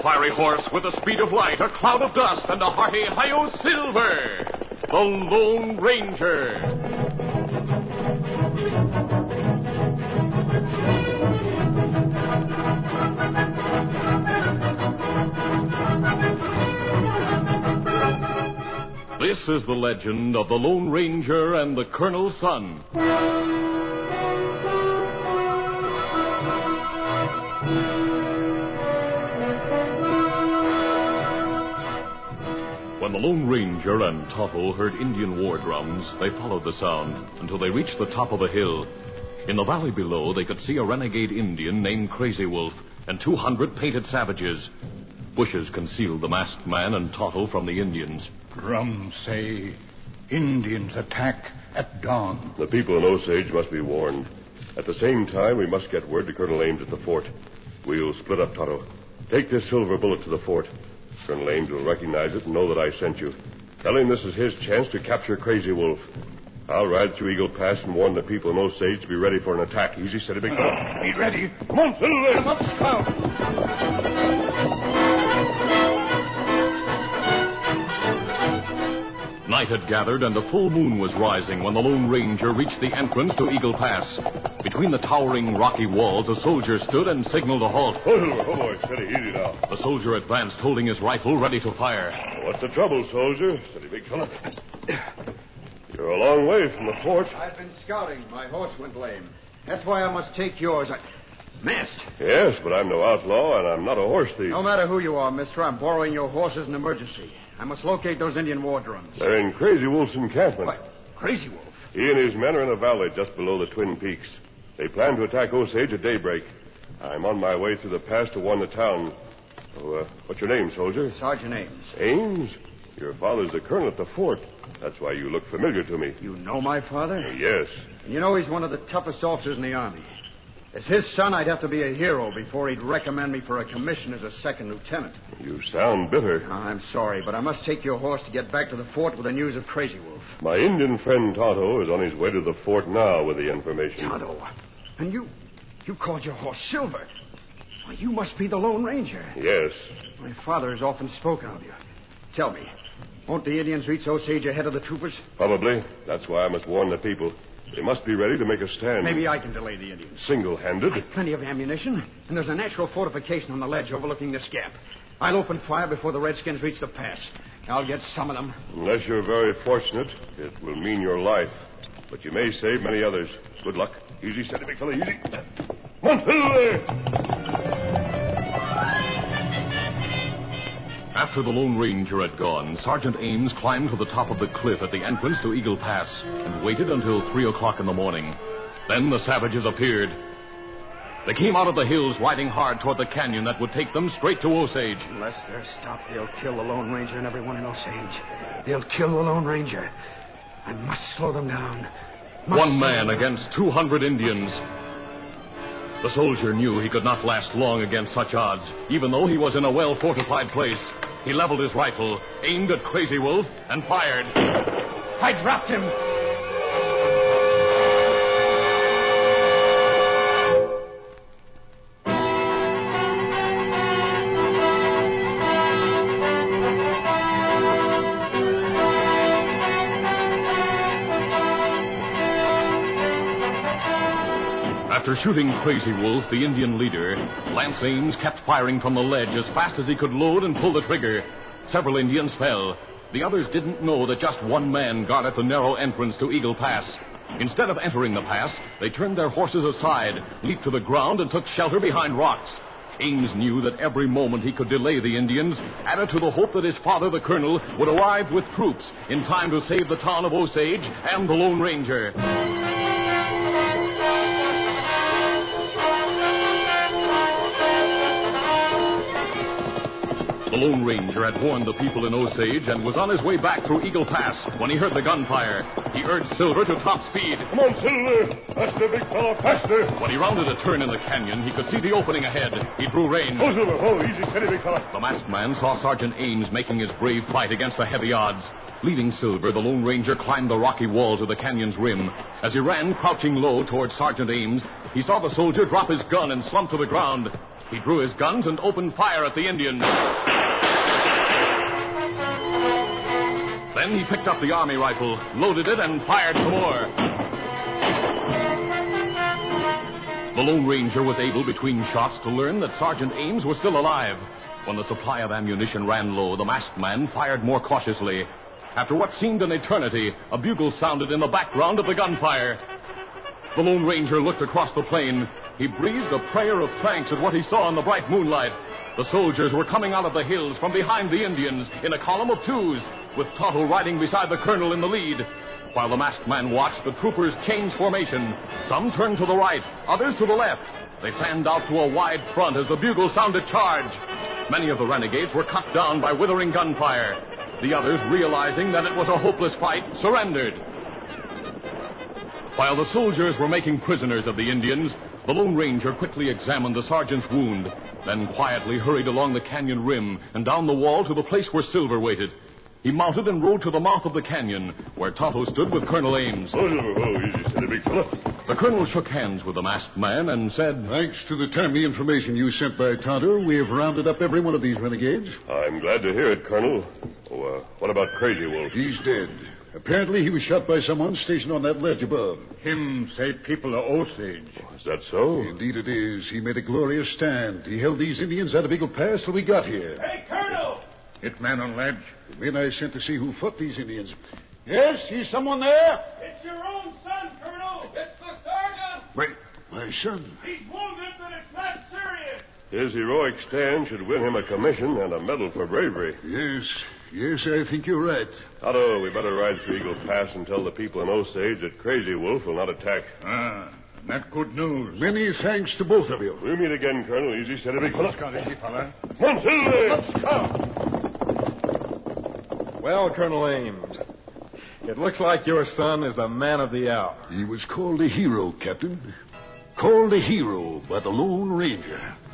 fiery horse with the speed of light, a cloud of dust, and a hearty Hi-Yo Silver, the Lone Ranger. This is the legend of the Lone Ranger and the Colonel's son. When the Lone Ranger and Tonto heard Indian war drums, they followed the sound until they reached the top of a hill. In the valley below, they could see a renegade Indian named Crazy Wolf and 200 painted savages. Bushes concealed the masked man and Tonto from the Indians. Drums say Indians attack at dawn. The people in Osage must be warned. At the same time, we must get word to Colonel Ames at the fort. We'll split up, Tonto. Take this silver bullet to the fort. Colonel Ames will recognize it and know that I sent you. Tell him this is his chance to capture Crazy Wolf. I'll ride through Eagle Pass and warn the people in Osage to be ready for an attack. Easy, steady, big fella. Be ready. Come on, Silver. Come up, Scout. Night had gathered and a full moon was rising when the Lone Ranger reached the entrance to Eagle Pass. Between the towering rocky walls, a soldier stood and signaled a halt. Oh, boy, steady, easy now. The soldier advanced, holding his rifle, ready to fire. What's the trouble, soldier? Steady, big fella. You're a long way from the fort. I've been scouting. My horse went lame. That's why I must take yours. Masked? Yes, but I'm no outlaw, and I'm not a horse thief. No matter who you are, mister, I'm borrowing your horse as an emergency. I must locate those Indian war drums. They're in Crazy Wolf's encampment. What? Crazy Wolf? He and his men are in a valley just below the Twin Peaks. They plan to attack Osage at daybreak. I'm on my way through the pass to warn the town. So, what's your name, soldier? Sergeant Ames. Ames? Your father's the colonel at the fort. That's why you look familiar to me. You know my father? Yes. And you know he's one of the toughest officers in the Army. As his son, I'd have to be a hero before he'd recommend me for a commission as a second lieutenant. You sound bitter. I'm sorry, but I must take your horse to get back to the fort with the news of Crazy Wolf. My Indian friend Tonto is on his way to the fort now with the information. Tonto? And you called your horse Silver. Why, you must be the Lone Ranger. Yes. My father has often spoken of you. Tell me, won't the Indians reach Osage ahead of the troopers? Probably. That's why I must warn the people. They must be ready to make a stand. Maybe I can delay the Indians. Single-handed? I've plenty of ammunition, and there's a natural fortification on the ledge overlooking this gap. I'll open fire before the Redskins reach the pass. I'll get some of them. Unless you're very fortunate, it will mean your life. But you may save many others. Good luck. Easy, steady, big fella, easy. Come on, there! After the Lone Ranger had gone, Sergeant Ames climbed to the top of the cliff at the entrance to Eagle Pass and waited until 3 o'clock in the morning. Then the savages appeared. They came out of the hills riding hard toward the canyon that would take them straight to Osage. Unless they're stopped, they'll kill the Lone Ranger and everyone in Osage. They'll kill the Lone Ranger. I must slow them down. One man against 200 Indians. The soldier knew he could not last long against such odds, even though he was in a well-fortified place. He leveled his rifle, aimed at Crazy Wolf, and fired. I dropped him. After shooting Crazy Wolf, the Indian leader, Lance Ames kept firing from the ledge as fast as he could load and pull the trigger. Several Indians fell. The others didn't know that just one man guarded the narrow entrance to Eagle Pass. Instead of entering the pass, they turned their horses aside, leaped to the ground, and took shelter behind rocks. Ames knew that every moment he could delay the Indians added to the hope that his father, the colonel, would arrive with troops in time to save the town of Osage and the Lone Ranger. The Lone Ranger had warned the people in Osage and was on his way back through Eagle Pass when he heard the gunfire. He urged Silver to top speed. Come on, Silver! Faster, big fellow, faster! When he rounded a turn in the canyon, he could see the opening ahead. He drew rein. Oh, Silver, oh, easy, steady, big fellow. The masked man saw Sergeant Ames making his brave fight against the heavy odds. Leading Silver, the Lone Ranger climbed the rocky wall to the canyon's rim. As he ran, crouching low towards Sergeant Ames, he saw the soldier drop his gun and slump to the ground. He drew his guns and opened fire at the Indians. Then he picked up the army rifle, loaded it, and fired some more. The Lone Ranger was able, between shots, to learn that Sergeant Ames was still alive. When the supply of ammunition ran low, the masked man fired more cautiously. After what seemed an eternity, a bugle sounded in the background of the gunfire. The Lone Ranger looked across the plain. He breathed a prayer of thanks at what he saw in the bright moonlight. The soldiers were coming out of the hills from behind the Indians in a column of twos, with Tonto riding beside the colonel in the lead. While the masked man watched, the troopers changed formation. Some turned to the right, others to the left. They fanned out to a wide front as the bugle sounded charge. Many of the renegades were cut down by withering gunfire. The others, realizing that it was a hopeless fight, surrendered. While the soldiers were making prisoners of the Indians, the Lone Ranger quickly examined the sergeant's wound, then quietly hurried along the canyon rim and down the wall to the place where Silver waited. He mounted and rode to the mouth of the canyon, where Tonto stood with Colonel Ames. Oh, easy, steady, big fella. The colonel shook hands with the masked man and said, Thanks to the timely information you sent by Tonto, we have rounded up every one of these renegades. I'm glad to hear it, Colonel. Oh, what about Crazy Wolf? He's dead. Apparently he was shot by someone stationed on that ledge above. Him say people of Osage. Is that so? Indeed it is. He made a glorious stand. He held these Indians out of Eagle Pass till we got here. Hey, Colonel! Hit man on ledge. The men I sent to see who fought these Indians. Yes, is someone there? It's your own son, Colonel! It's the sergeant! My son. He's wounded, but it's not serious! His heroic stand should win him a commission and a medal for bravery. Yes, I think you're right. Otto, we better ride through Eagle Pass and tell the people in Osage that Crazy Wolf will not attack. That good news. Many thanks to both of you. We'll meet again, Colonel. Easy, steady, big fella. Easy, fella. Come on, Silver! Let's go. Well, Colonel Ames, it looks like your son is the man of the hour. He was called a hero, Captain. Called a hero by the Lone Ranger.